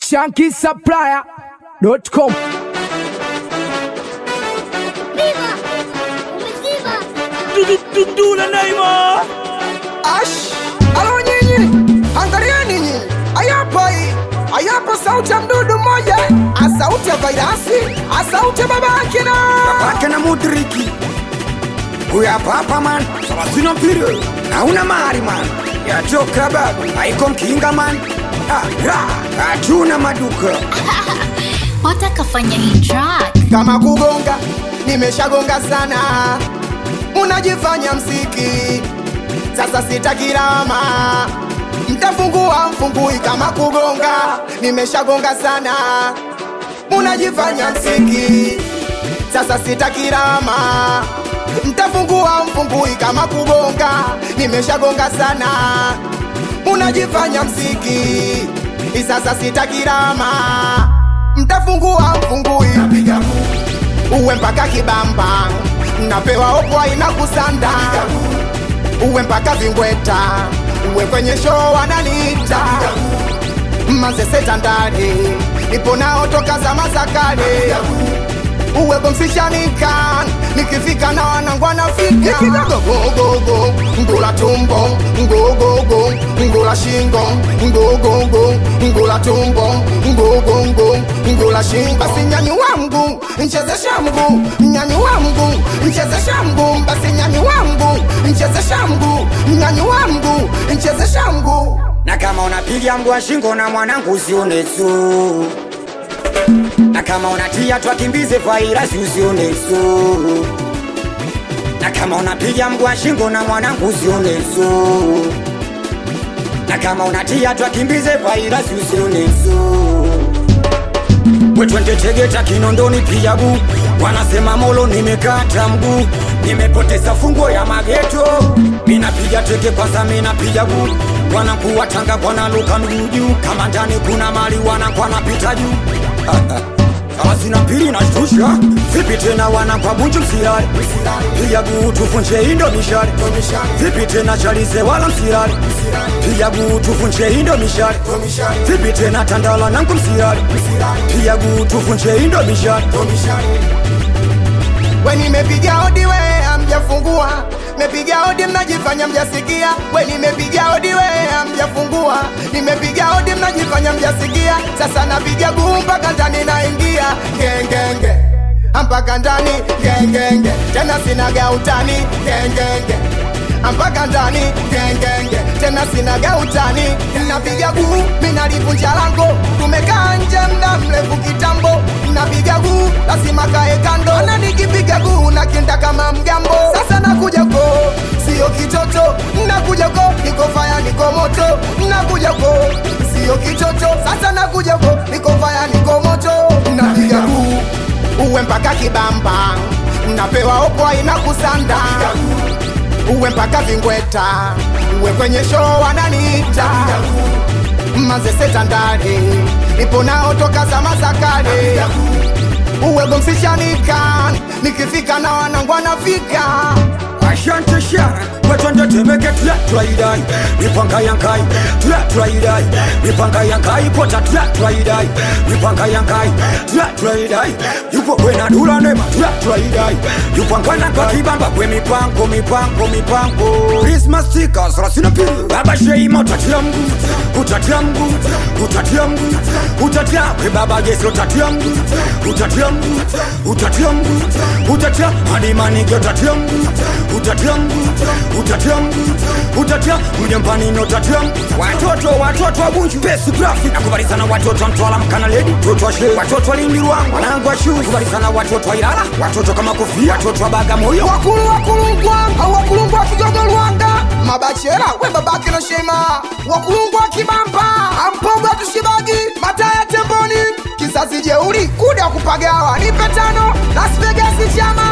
shankisupplier.com. Dudula Naima Ash, alo nyinyi, angalia nyinyi. Ayapa sauti ya mdudu mmoja, sauti ya vairasi, sauti ya babake na Mudriki. Huyu hapa man, salasina mpire. Hauna mahari man. Ya joka babu, haiko mkinga man. Hatuna maduka. Wataka fanya hii track kama kugonga, nimeshagonga sana. Unajifanya msiki, sasa sitakirama. Mtafungua mfungui kama kugonga, nimeshagonga sana. Unajifanya msiki, sasa sitakirama. Mtafungua mfungui kama kugonga, nimeshagonga sana. Unajifanya msiki, sasa sitakirama. Mtafungua mfungui uwe mpaka Kibamba, napewa opwa inakusanda. Uwe mpaka Vingweta, uwe kwenye show wananiita Manzese Tandale, nipo nao toka zama za kale. Uwe bomsishanika, nikifika na wanangu anafika. Go, ngula tumbo, go, ngula shingo, go, ngula tumbo, go, ngula shingo. Basi nyani wangu, nchezesha mguu, nyani wangu, nchezesha mguu. Basi nyani wangu, nchezesha mguu, nyani wangu, nchezesha mguu. Na kama unapiga mguu wa shingo na mwanangu usione tu. Na kama unatia twakimbize kwa irasi usione tu. Na kama unapiga mguu wa shingo na mwanangu usione tu. Na kama unatia twakimbize kwa irasi usione tu. Wetwende Tegeta Kinondoni Pijabu, wanasema Molo nimekata mguu, nimepoteza funguo ya mageto. Mina piga teke kwanza mina Pijabu, wanakuwa Tanga wanaluka mguu. Kama ndani kuna mali wanakuwa napita juu. Sina pili na shtusha, vipi tena wanakwa bunju msirari. Pijabu tufunche indo mishari, vipi tena chalize wala msirari. Pijabu tufunche indo mishari, vipi tena Tandala nangu msirari. Pijabu tufunche indo mishari. We nimepiga hodi we hamjafungua, mepiga hodi mnajifanya mjasikia. We nimepiga hodi we hamjafungua, nimepiga hodi mnajifanya mjasikia. Sasa napiga guu mpaka ndani naingia, gengenge mpaka ndani, gengenge tena sinaga utani, gengenge mpaka ndani, gengenge tena sinaga utani. Napiga guu minalivunja lango, tumekaa nje mda mrefu kitambo. Napiga guu lazima kae kando, na nikipiga guu nakinda kama mgambo. Sasa nakuja ko sio kitoto, nakuja ko niko fire niko moto. Nakuja ko sio kitoto, sasa nakuja ko niko fire niko moto. Napiga guu uwe mpaka Kibamba, napewa opwa inakusanda. Uwe mpaka Vingweta, uwe kwenye show wananiita Manzese Tandale, nipo nao toka zama za kale. Uwe bomsishanika, nikifika na wanangu anafika. Ashante shara, wetwende Temeke tuyaidai. Mipanga yankai, tuyaidai. Mipanga yankai, pota tuyaidai. Mipanga yankai, tuyaidai. Yupo kwena dula nema, tuyaidai. Yupo ngana kwa Kibamba kwe mipango. Christmas stickers, rasina pili. Baba sheima utatia mguu, utatia mguu. Utatia, kwe baba gesi utatia mguu. Utatia mguu, utatia. Hadi manike utatia mguu. Utatia mjambani no utatia. Watoto wa bunju best graphic, nakubalizana watoto wa Mtwala Mkana Lady, watoto wa She, watoto wa Lindi Ruangwa, wanangu wa Shoes, kubalizana watoto wa Ilala, watoto kama Kofia, watoto wa Bagamoyo, wakulungwa Kigogo Rwanda, mabachera we babake no shema. Wakulungwa Kibamba, ampoga tushibagi, mataya temboni. Kizazi jeuri kuda kupagawa, nipe tano Las Vegas chama.